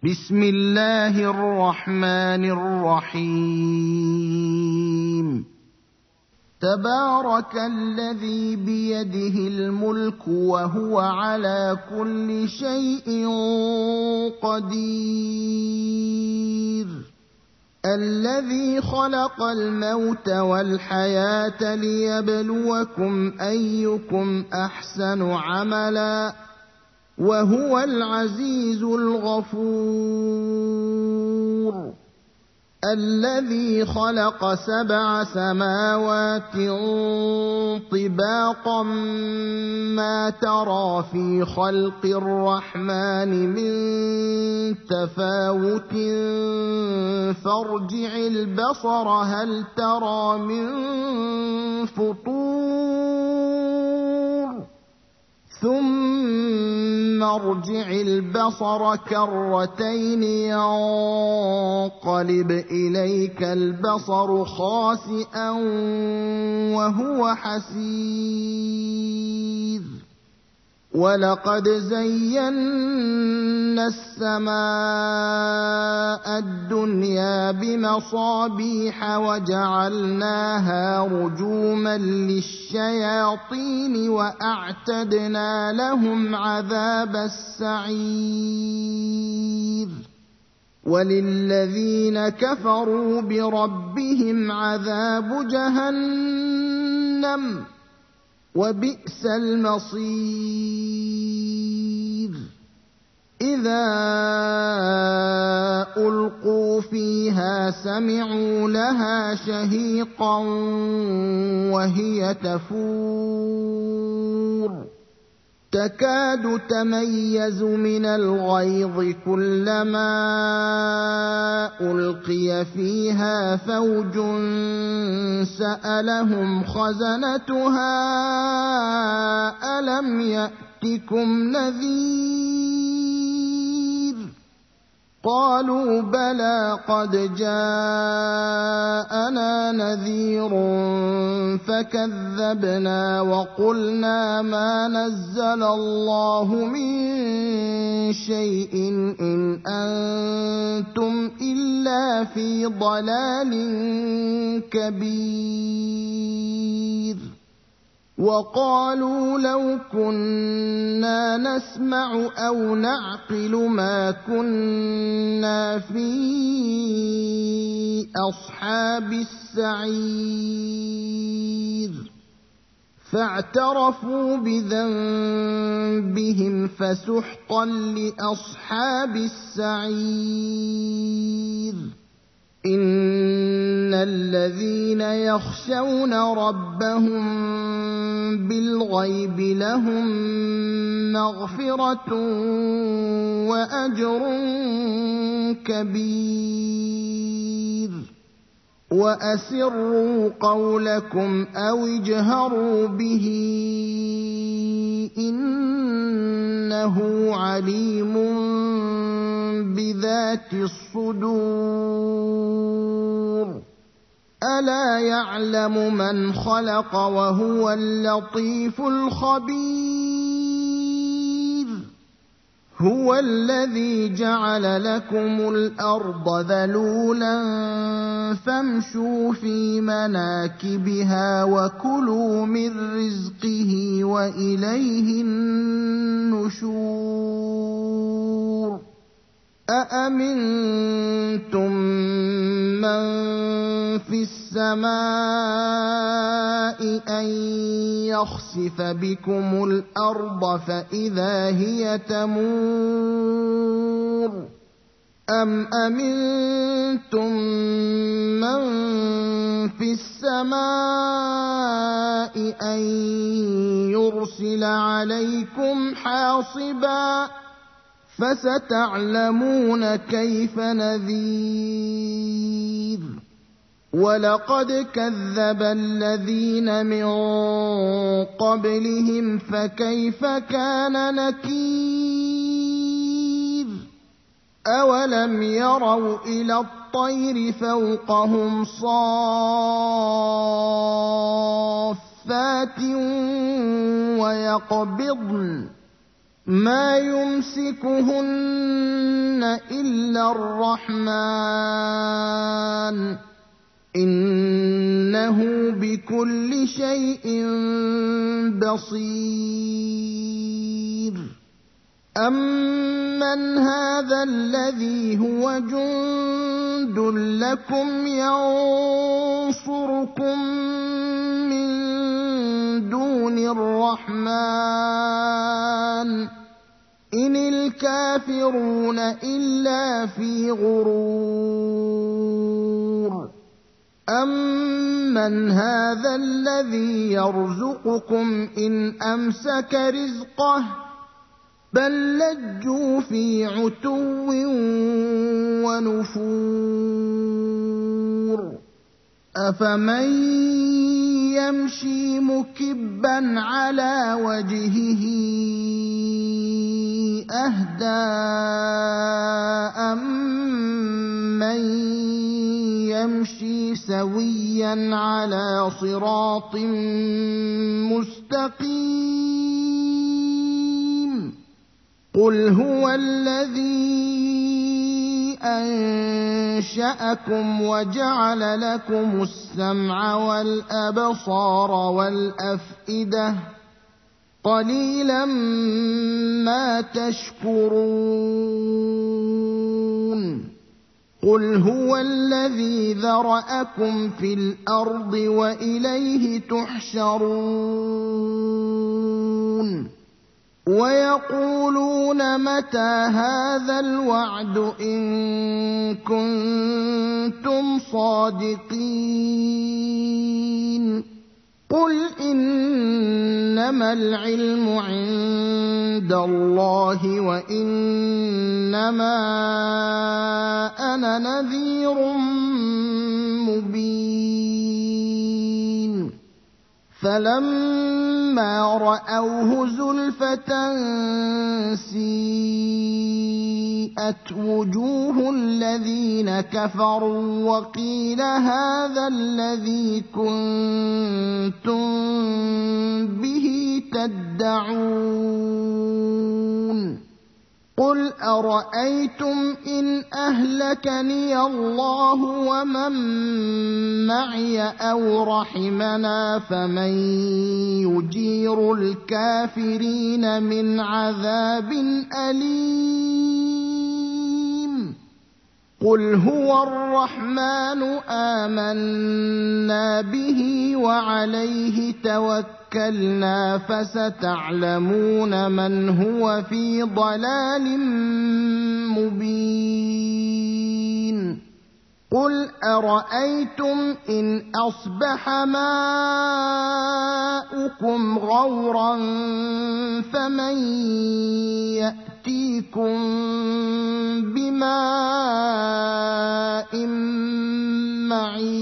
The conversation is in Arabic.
بسم الله الرحمن الرحيم تبارك الذي بيده الملك وهو على كل شيء قدير الذي خلق الموت والحياة ليبلوكم أيكم أحسن عملا وهو العزيز الغفور الذي خلق 7 سماوات طباقا ما ترى في خلق الرحمن من تفاوت فارجع البصر هل ترى من فطور ثم ارجع البصر كرتين ينقلب إليك البصر خاسئا وهو حسير ولقد زينا السماء الدنيا بمصابيح وجعلناها رجوما للشياطين وأعتدنا لهم عذاب السعير وللذين كفروا بربهم عذاب جهنم وبئس المصير إذا ألقوا فيها سمعوا لها شهيقا وهي تفور تكاد تميز من الغيظ كلما ألقي فيها فوج سألهم خزنتها ألم يأتكم نذير قالوا بلى قد جاءنا نذير فكذبنا وقلنا ما نزل الله من شيء إن أنتم إلا في ضلال كبير وقالوا لو كنا نسمع أو نعقل ما كنا في أصحاب السعير فاعترفوا بذنبهم فسحقا لأصحاب السعير إن الذين يخشون ربهم بالغيب لهم مغفرة وأجر كبير وأسروا قولكم أو اجهروا به إنه عليم بذات الصدور ألا يعلم من خلق وهو اللطيف الخبير هو الذي جعل لكم الأرض ذلولا فامشوا في مناكبها وكلوا من رزقه وإليه النشور أأمنتم من في السماء أن يخسف بكم الأرض فإذا هي تمور أم أمنتم من في السماء أن يرسل عليكم حاصبا فستعلمون كيف نذير ولقد كذب الذين من قبلهم فكيف كان نكير أولم يروا إلى الطير فوقهم صافات ويقبضن ما يمسكهن إلا الرحمن إنه بكل شيء بصير أمن هذا الذي هو جند لكم ينصركم من دون الرحمن إن الكافرون إلا في غرور أمن هذا الذي يرزقكم إن أمسك رزقه بل لجوا في عتو ونفور أفمن يمشي مكبا على وجهه أهدى أمن يمشي سويا على صراط مستقيم قل هو الذي أنشأكم وجعل لكم السمع والأبصار والأفئدة قليلا ما تشكرون قل هو الذي ذرأكم في الأرض وإليه تحشرون ويقولون متى هذا الوعد إن كنتم صادقين قل إنما العلم عند الله وإنما أنا نذير مبين فلما رأوه زلفة سيئت وجوه الذين كفروا وقيل هذا الذي كنتم به تدعون قل أرأيتم إن أهلكني الله ومن معي أو رحمنا فمن يجير الكافرين من عذاب أليم قل هو الرحمن آمنا به وعليه توكلنا فستعلمون من هو في ضلال مبين قل أرأيتم إن أصبح ماؤكم غورا فمن يأتيكم بماء معين